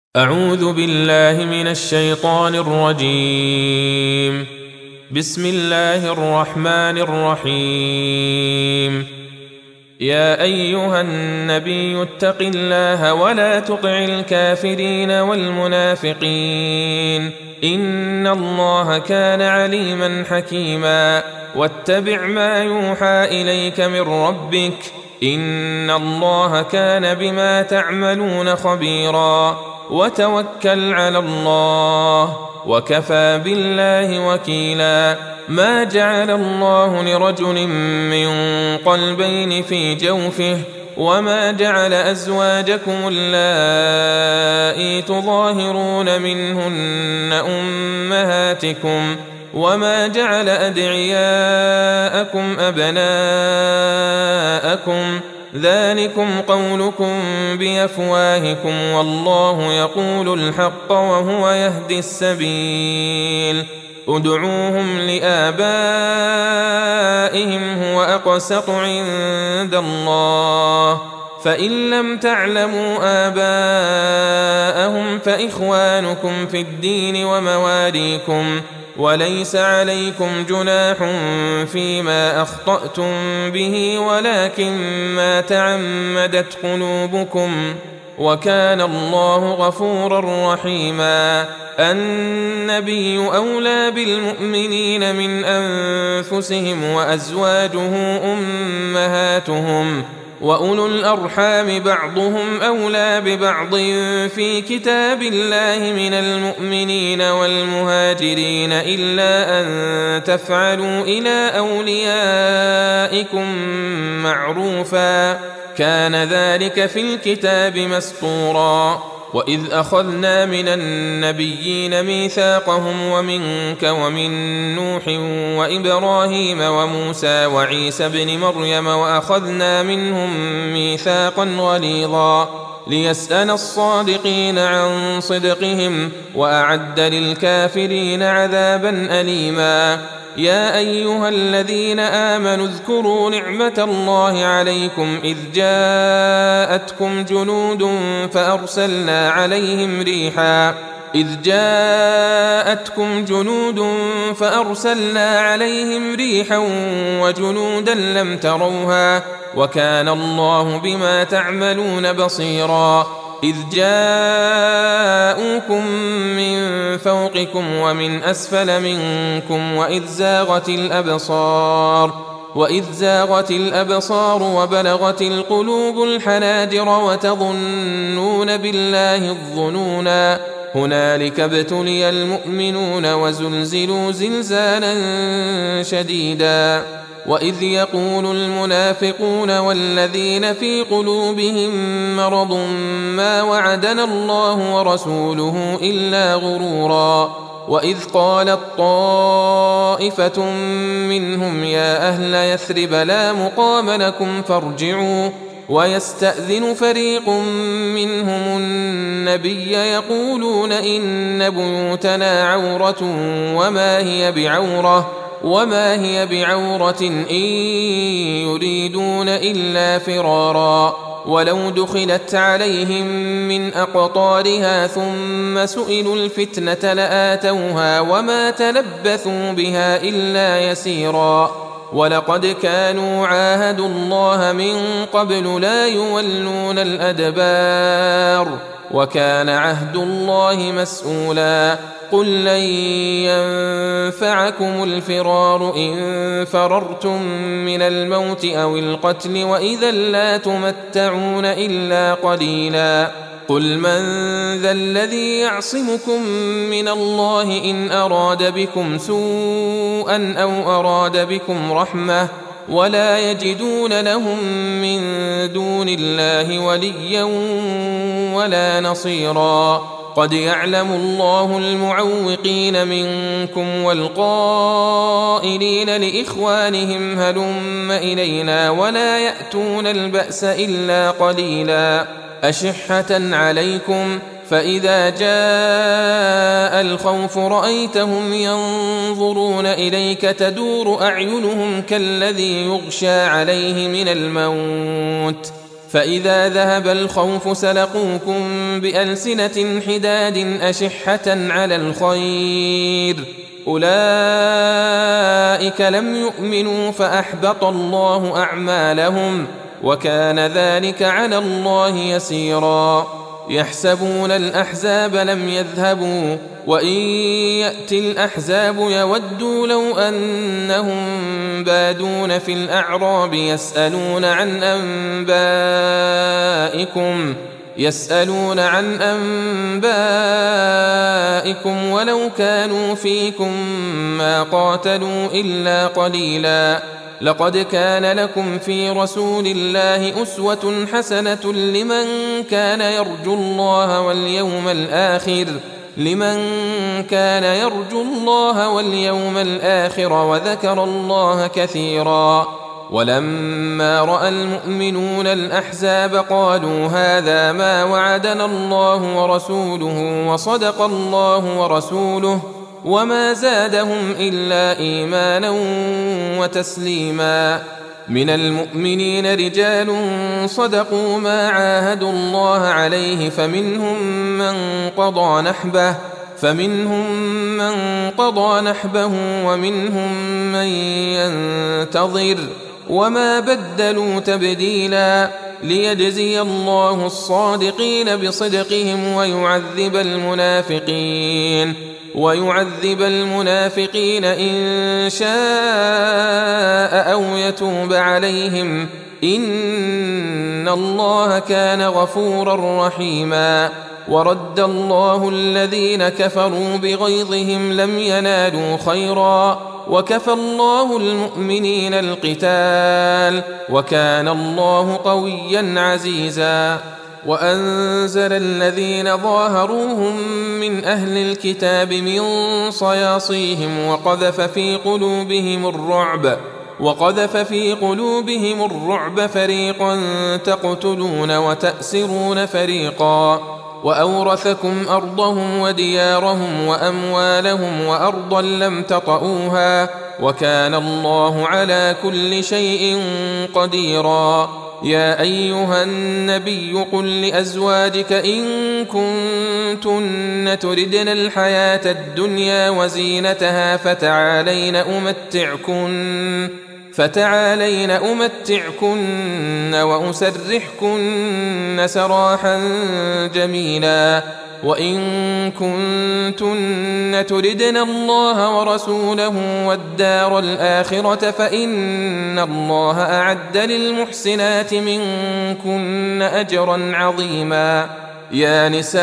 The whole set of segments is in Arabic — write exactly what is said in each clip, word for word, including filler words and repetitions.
أعوذ بالله من الشيطان الرجيم. بسم الله الرحمن الرحيم. يا أيها النبي اتق الله ولا تطع الكافرين والمنافقين إن الله كان عليما حكيما. واتبع ما يوحى إليك من ربك إن الله كان بما تعملون خبيرا. وتوكل على الله وكفى بالله وكيلا. ما جعل الله لرجل من قلبين في جوفه وما جعل أزواجكم اللائي تظاهرون منهن أمهاتكم وما جعل أدعياءكم أبناءكم ذلكم قولكم بأفواهكم والله يقول الحق وهو يهدي السبيل. ادعوهم لآبائهم هو أقسط عند الله فإن لم تعلموا آباءهم فإخوانكم في الدين ومواليكم وليس عليكم جناح فيما أخطأتم به ولكن ما تعمدت قلوبكم وكان الله غفورا رحيما. النبي أولى بالمؤمنين من أنفسهم وأزواجه أمهاتهم وأولو الأرحام بعضهم أولى ببعض في كتاب الله من المؤمنين والمهاجرين إلا أن تفعلوا إلى أوليائكم معروفا كان ذلك في الكتاب مسطورا. وإذ أخذنا من النبيين ميثاقهم ومنك ومن نوح وإبراهيم وموسى وعيسى بن مريم وأخذنا منهم ميثاقا غليظا ليسأل الصادقين عن صدقهم وأعد للكافرين عذابا أليما. يا أيها الذين آمنوا اذكروا نعمة الله عليكم إذ جاءتكم جنود فأرسلنا عليهم ريحا إذ جاءتكم جنود فأرسلنا عليهم ريحا وجنودا لم تروها وكان الله بما تعملون بصيرا. إذ جاءوكم من فوقكم ومن أسفل منكم وإذ زاغت الأبصار وإذ زاغت الأبصار وبلغت القلوب الحناجر وتظنون بالله الظنونا هنالك ابتلي المؤمنون وزلزلوا زلزالا شديدا. وإذ يقول المنافقون والذين في قلوبهم مرض ما وعدنا الله ورسوله إلا غرورا. وإذ قالت طائفة منهم يا أهل يثرب لا مقام لكم فارجعوا ويستأذن فريق منهم النبي يقولون إن بيوتنا عورة وما هي بعورة وما هي بعورة إن يريدون إلا فرارا. ولو دخلت عليهم من أقطارها ثم سئلوا الفتنة لآتوها وما تلبثوا بها إلا يسيرا. ولقد كانوا عاهدوا الله من قبل لا يولون الأدبار وكان عهد الله مسؤولا. قل لن ينفعكم الفرار إن فررتم من الموت أو القتل وإذا لا تمتعون إلا قليلا. قل من ذا الذي يعصمكم من الله إن أراد بكم سوءا أو أراد بكم رحمة ولا يجدون لهم من دون الله وليا ولا نصيرا. قد يعلم الله المعوقين منكم والقائلين لإخوانهم هلم إلينا ولا يأتون البأس إلا قليلا. أشحة عليكم فإذا جاء الخوف رأيتهم ينظرون إليك تدور أعينهم كالذي يغشى عليه من الموت فإذا ذهب الخوف سلقوكم بألسنة حداد أشحة على الخير أولئك لم يؤمنوا فأحبط الله أعمالهم وكان ذلك على الله يسيرا يحسبون الأحزاب لم يذهبوا وإن يأتي الأحزاب يودوا لو أنهم بادون في الأعراب يسألون عن أنبائكم يسألون عن أنبائكم ولو كانوا فيكم ما قاتلوا إلا قليلا لقد كان لكم في رسول الله أسوة حسنة لمن كان يرجو الله واليوم الآخر لمن كان يرجو الله واليوم الآخر وذكر الله كثيرا ولما رأى المؤمنون الأحزاب قالوا هذا ما وعدنا الله ورسوله وصدق الله ورسوله وما زادهم إلا إيمانا وتسليما من المؤمنين رجال صدقوا ما عاهدوا الله عليه فمنهم من قضى نحبه فمنهم من قضى نحبه ومنهم من ينتظر وما بدلوا تبديلا ليجزي الله الصادقين بصدقهم ويعذب المنافقين ويعذب المنافقين إن شاء أو يتوب عليهم إن الله كان غفورا رحيما ورد الله الذين كفروا بغيظهم لم ينالوا خيرا وكفى الله المؤمنين القتال وكان الله قويا عزيزا وأنزل الذين ظاهروهم من أهل الكتاب من صياصيهم وقذف في قلوبهم الرعب وقذف في قلوبهم الرعب فريقا تقتلون وتأسرون فريقا وأورثكم أرضهم وديارهم وأموالهم وأرضا لم تطئوها وكان الله على كل شيء قديرا يا أيها النبي قل لأزواجك إن كنتن تردن الحياة الدنيا وزينتها فتعالين أمتعكن فتعالين أمتعكن وأسرحكن سراحا جميلا وإن كنتن تردن الله ورسوله والدار الآخرة فإن الله أعد للمحسنات منكن أجرا عظيما يا نساء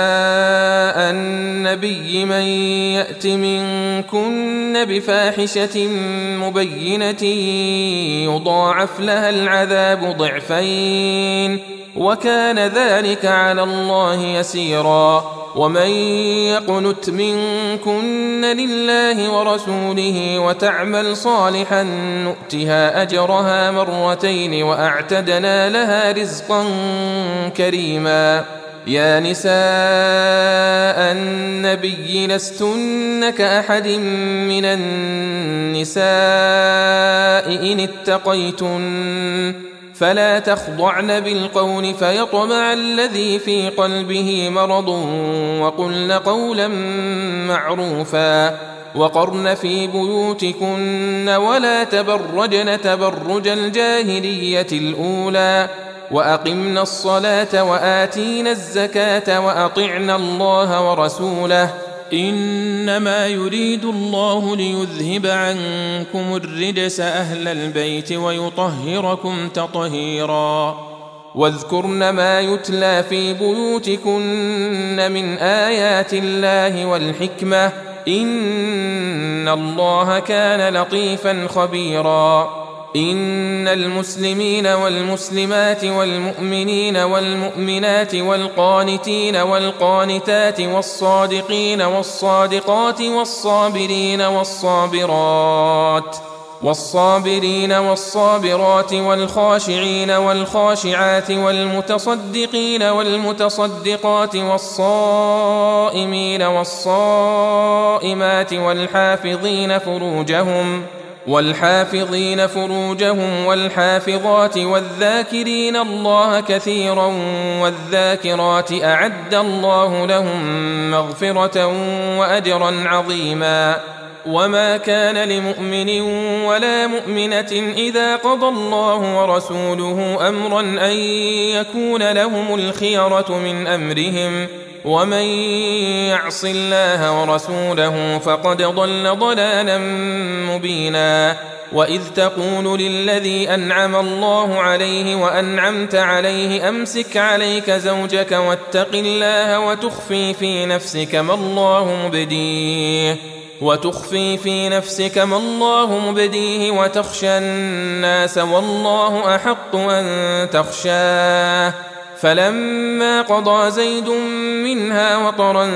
النبي من يأت منكن بفاحشة مبينة يضاعف لها العذاب ضعفين وكان ذلك على الله يسيرا ومن يقنت منكن لله ورسوله وتعمل صالحا نؤتها أجرها مرتين وأعتدنا لها رزقا كريما يا نساء النبي لستن كأحد من النساء إن اتقيتن فلا تخضعن بالقول فيطمع الذي في قلبه مرض وقلن قولا معروفا وقرن في بيوتكن ولا تبرجن تبرج الجاهلية الأولى وأقمنا الصلاة وآتينا الزكاة وأطعنا الله ورسوله إنما يريد الله ليذهب عنكم الرجس أهل البيت ويطهركم تطهيرا واذكرن ما يتلى في بيوتكن من آيات الله والحكمة إن الله كان لطيفا خبيرا إن المسلمين والمسلمات والمؤمنين والمؤمنات والقانتين والقانتات والصادقين والصادقات والصابرين والصابرات والصابرين والصابرات والخاشعين والخاشعات والمتصدقين والمتصدقات والصائمين والصائمات والحافظين فروجهم والحافظين فروجهم والحافظات والذاكرين الله كثيرا والذاكرات أعد الله لهم مغفرة وأجرا عظيما. وما كان لمؤمن ولا مؤمنة إذا قضى الله ورسوله أمرا أن يكون لهم الخيرة من أمرهم، ومن يعص الله ورسوله فقد ضل ضلالا مبينا. وإذ تقول للذي أنعم الله عليه وأنعمت عليه أمسك عليك زوجك واتق الله وتخفي في نفسك ما الله مبديه وتخفي في نفسك ما الله مبديه وتخشى الناس والله أحق أن تخشاه. فلما قضى زيد منها وطرا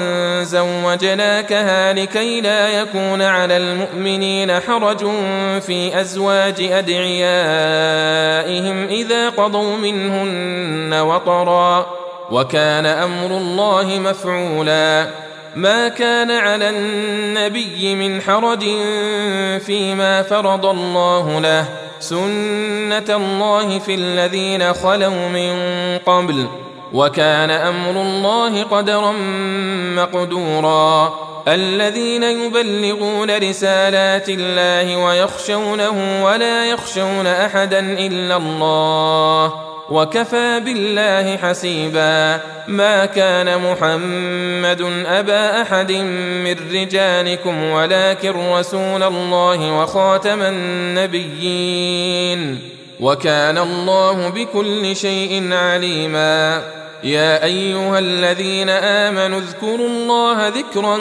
زوجناكها لكي لا يكون على المؤمنين حرج في أزواج أدعيائهم إذا قضوا منهن وطرا، وكان أمر الله مفعولا. ما كان على النبي من حرج فيما فرض الله له، سنة الله في الذين خلوا من قبل، وكان أمر الله قدرا مقدورا. الذين يبلغون رسالات الله ويخشونه ولا يخشون أحدا إلا الله، وكفى بالله حسيبا. ما كان محمد أبا أحد من رجالكم ولكن رسول الله وخاتم النبيين، وكان الله بكل شيء عليما. يا أيها الذين آمنوا اذكروا الله ذكرا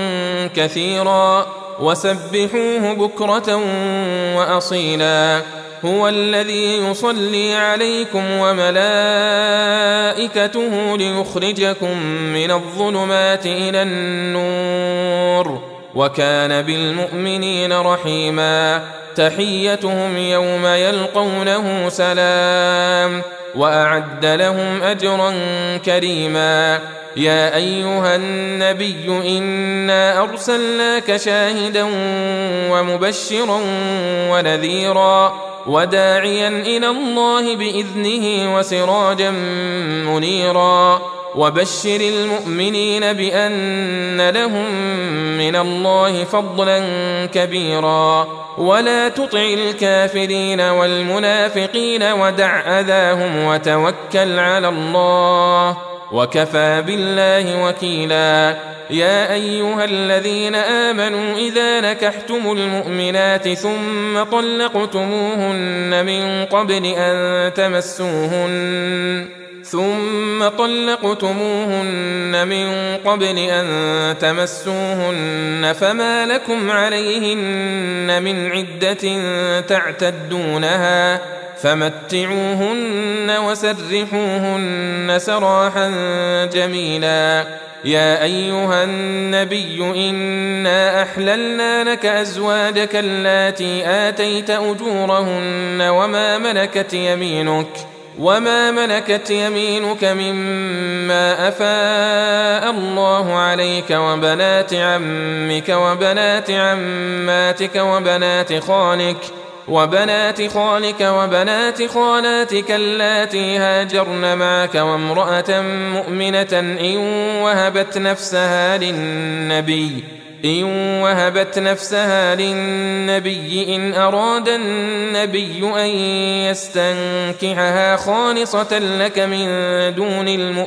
كثيرا وسبحوه بكرة وأصيلا. هو الذي يصلي عليكم وملائكته ليخرجكم من الظلمات إلى النور، وكان بالمؤمنين رحيما. تحيتهم يوم يلقونه سلام، وأعد لهم أجرا كريما. يا أيها النبي إنا أرسلناك شاهدا ومبشرا ونذيرا وداعيا إلى الله بإذنه وسراجا منيرا. وبشر المؤمنين بأن لهم من الله فضلا كبيرا. ولا تطع الكافرين والمنافقين ودع أذاهم وتوكل على الله، وكفى بالله وكيلا. يا أيها الذين آمنوا إذا نكحتم المؤمنات ثم طلقتموهن من قبل أن تمسوهن ثم طلقتموهن من قبل أن تمسوهن فما لكم عليهن من عدة تعتدونها فمتعوهن وسرحوهن سراحا جميلا. يا أيها النبي إنا أحللنا لك أزواجك اللاتي آتيت أجورهن وما ملكت يمينك وما ملكت يمينك مما أفاء الله عليك وبنات عمك وبنات عماتك وبنات خالك وبنات خالك وبنات خالاتك اللاتي هاجرن معك وامرأة مؤمنة إن وهبت نفسها للنبي إن وهبت نفسها للنبي إن أراد النبي أن يستنكحها خالصة لك من دون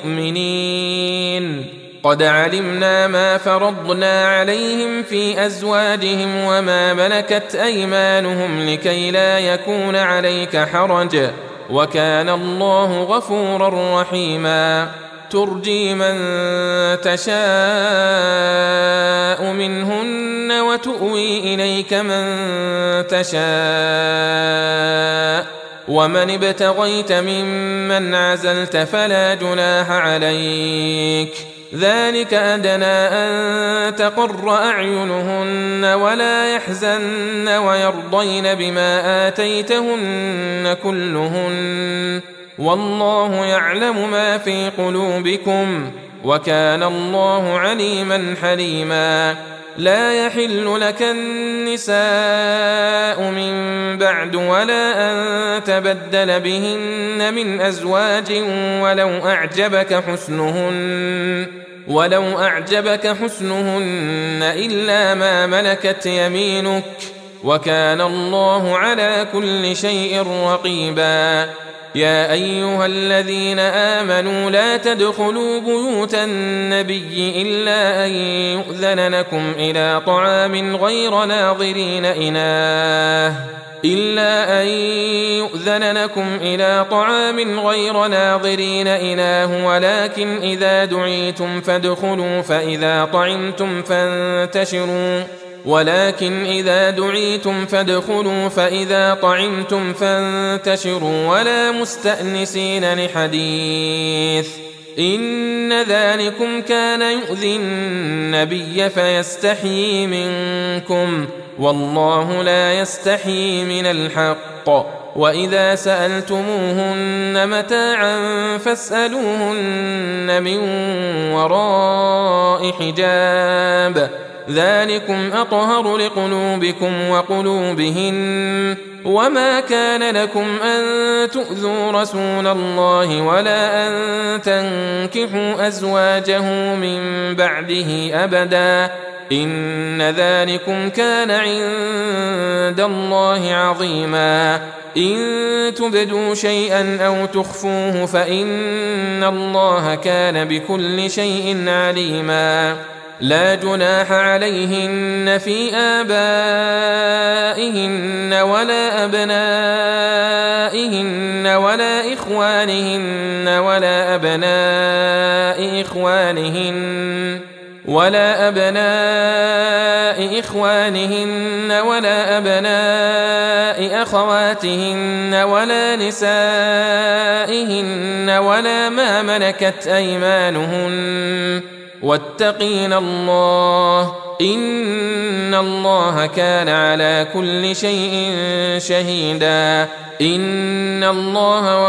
المؤمنين. قد علمنا ما فرضنا عليهم في أزواجهم وما ملكت أيمانهم لكي لا يكون عليك حرج، وكان الله غفورا رحيما. ترجي من تشاء منهن وتؤوي إليك من تشاء، ومن ابتغيت ممن عزلت فلا جناح عليك. ذلك أدنى أن تقر أعينهن ولا يحزن ويرضين بما آتيتهن كلهن، والله يعلم ما في قلوبكم، وكان الله عليما حليما. لا يحل لك النساء من بعد ولا أن تبدل بهن من أزواج ولو أعجبك حسنهن ولو أعجبك حسنهن إلا ما ملكت يمينك وكان الله على كل شيء رقيبا. يا أيها الذين آمنوا لا تدخلوا بيوت النبي إلا أن يؤذن لكم إلى طعام غير ناظرين إناه إلا أن يؤذن لكم إلى طعام غير ناظرين إناه ولكن إذا دعيتم فادخلوا فإذا طعمتم فانتشروا ولكن إذا دعيتم فادخلوا فإذا طعمتم فانتشروا ولا مستأنسين لحديث إن ذلكم كان يؤذي النبي فيستحيي منكم والله لا يستحيي من الحق. وإذا سألتموهن متاعا فاسألوهن من وراء حجاب ذلكم أطهر لقلوبكم وقلوبهن وما كان لكم أن تؤذوا رسول الله ولا أن تنكحوا أزواجه من بعده أبدا إن ذلكم كان عند الله عظيما. إن تبدوا شيئا أو تخفوه فإن الله كان بكل شيء عليما. لا جناح عليهن في آبائهن ولا أبنائهن ولا إخوانهن ولا أبناء إخوانهن ولا أبناء إخوانهن ولا أبناء أخواتهن ولا نسائهن ولا ما ملكت أيمانهن واتقين الله إن الله كان على كل شيء شهيدا. إن الله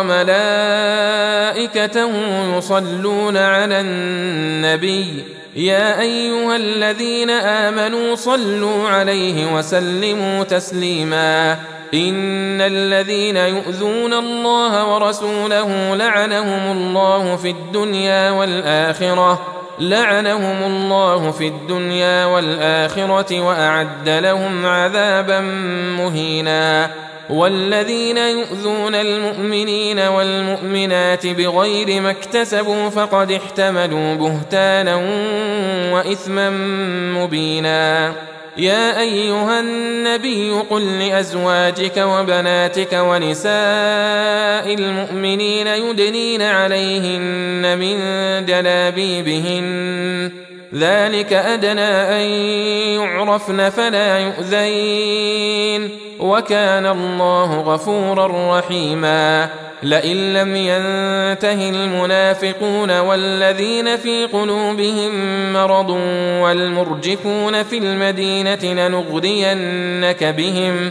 وملائكته يصلون على النبي يا أيها الذين آمنوا صلوا عليه وسلموا تسليما. إن الذين يؤذون الله ورسوله لعنهم الله في الدنيا والآخرة لعنهم الله في الدنيا والآخرة وأعد لهم عذابا مهينا. والذين يؤذون المؤمنين والمؤمنات بغير ما اكتسبوا فقد احتملوا بهتانا وإثما مبينا. يا أيها النبي قل لأزواجك وبناتك ونساء المؤمنين يدنين عليهن من جلابيبهن ذلك أدنى أن يعرفن فلا يؤذين وكان الله غفورا رحيما. لئن لم ينته المنافقون والذين في قلوبهم مرض والمرجفون في المدينة لنغرينك بهم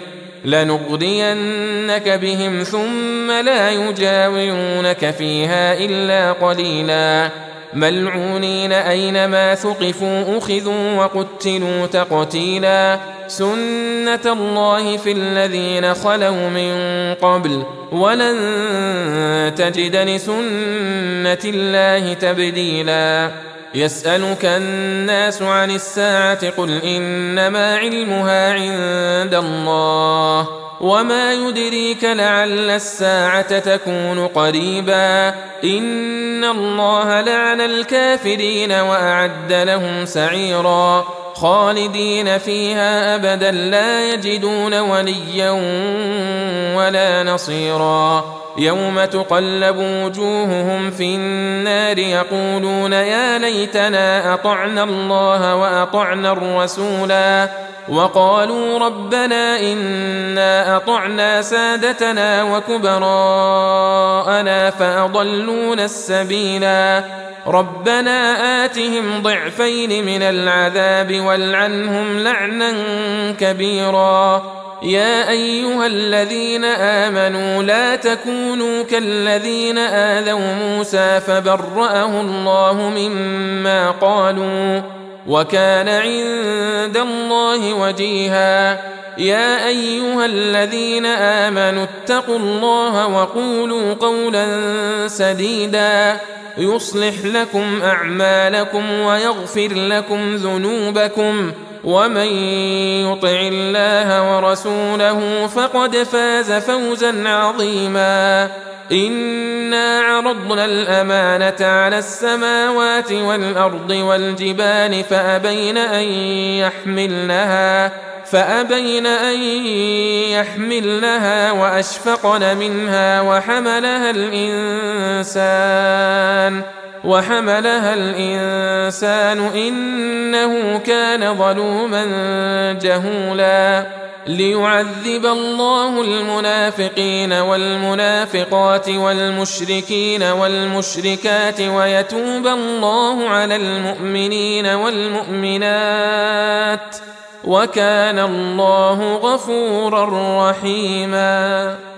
لنغرينك بهم ثم لا يجاورونك فيها إلا قليلا. ملعونين أينما ثقفوا أخذوا وقتلوا تقتيلا. سنة الله في الذين خلوا من قبل ولن تجد لسنة الله تبديلا. يسألك الناس عن الساعة قل إنما علمها عند الله وما يدريك لعل الساعة تكون قريبا. إن الله لعن الكافرين وأعد لهم سعيرا خالدين فيها أبدا لا يجدون وليا ولا نصيرا. يوم تقلب وجوههم في النار يقولون يا ليتنا أطعنا الله وأطعنا الرسولا وقالوا ربنا إنا أطعنا سادتنا وكبراءنا فأضلونا السبيلا. ربنا آتهم ضعفين من العذاب والعنهم لعنا كبيرا. يا أيها الذين آمنوا لا تكونوا كالذين آذوا موسى فبرأه الله مما قالوا وكان عند الله وجيها. يا أيها الذين آمنوا اتقوا الله وقولوا قولا سديدا يصلح لكم أعمالكم ويغفر لكم ذنوبكم ومن يطع الله ورسوله فقد فاز فوزا عظيما. إنا عرضنا الأمانة على السماوات والأرض والجبال فأبين أن يحملنها فأبين أن يحملنها وأشفقن منها وحملها الإنسان وحملها الإنسان إنه كان ظلوما جهولا. ليعذب الله المنافقين والمنافقات والمشركين والمشركات ويتوب الله على المؤمنين والمؤمنات وكان الله غفورا رحيما.